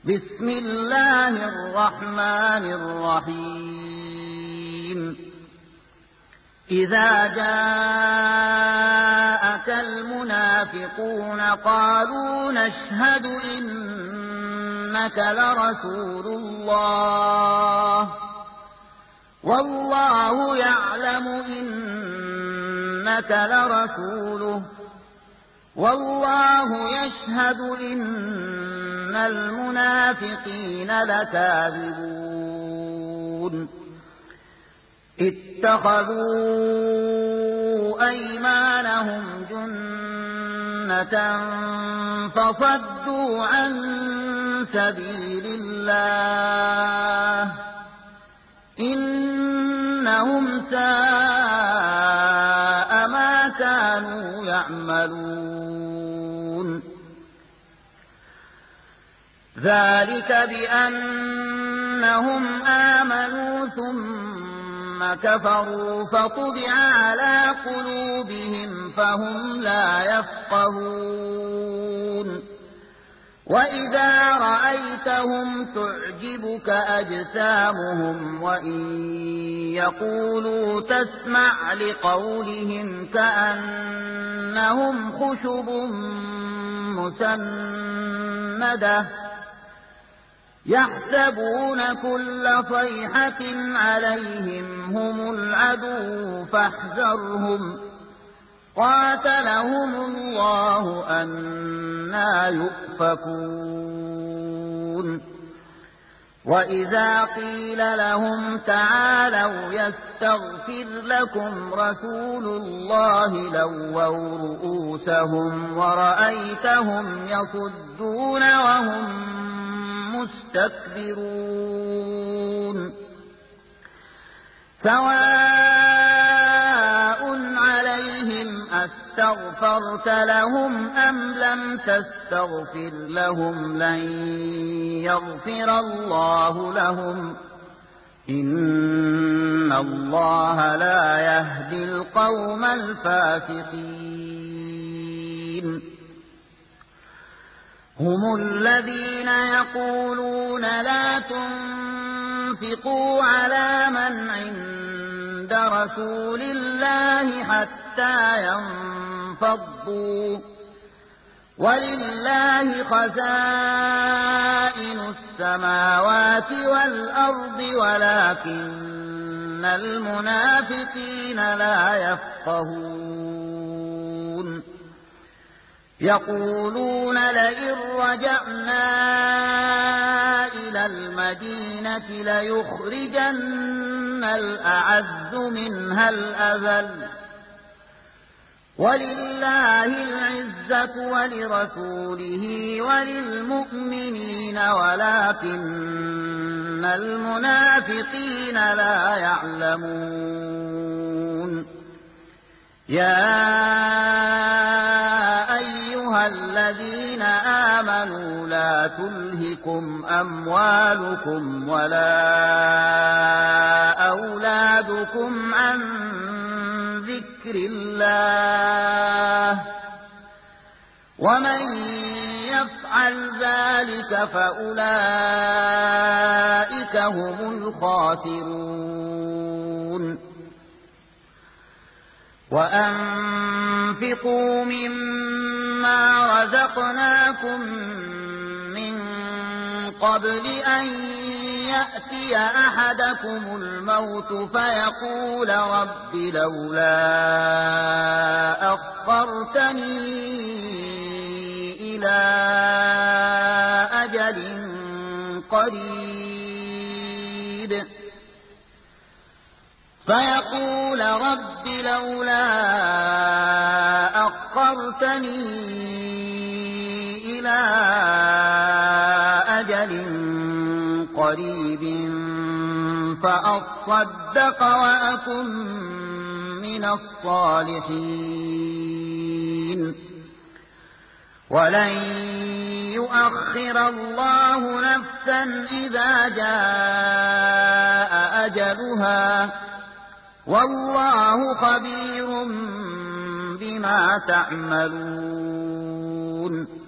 بسم الله الرحمن الرحيم إذا جاءك المنافقون قالوا نشهد إنك لرسول الله والله يعلم إنك لرسوله والله يشهد إن المنافقين لكاذبون اتخذوا أيمانهم جنة فصدوا عن سبيل الله إنهم ساء ما كانوا يعملون ذلك بأنهم آمنوا ثم كفروا فطبع على قلوبهم فهم لا يفقهون وإذا رأيتهم تعجبك أجسامهم وإن يقولوا تسمع لقولهم كأنهم خشب مسندة يحسبون كل صيحة عليهم هم العدو فاحذرهم قاتلهم الله أنى يؤفكون وإذا قيل لهم تعالوا يستغفر لكم رسول الله لووا رؤوسهم ورأيتهم يصدون وهم مستكبرون سواء عليهم أستغفرت لهم أم لم تستغفر لهم لن يغفر الله لهم إن الله لا يهدي القوم الفاسقين هم الذين يقولون لا تنفقوا على من عند رسول الله حتى ينفضوا ولله خزائن السماوات والأرض ولكن المنافقين لا يفقهون يقولون لئن رجعنا إلى المدينة ليخرجن الأعز منها الأذل ولله العزة ولرسوله وللمؤمنين ولكن المنافقين لا يعلمون يا أيها الذين آمنوا لا تلهكم أموالكم ولا أولادكم عن ذكر الله ومن يفعل ذلك فأولئك هم الخاسرون وأنفقوا مما رزقناكم من قبل أن يأتي أحدكم الموت فيقول رب لولا أخرتني إلى أجل قريب فيقول رب لولا أخرتني إلى أجل قريب فأصدق وأكن من الصالحين ولن يؤخر الله نفسا إذا جاء أجلها والله خبير بما تعملون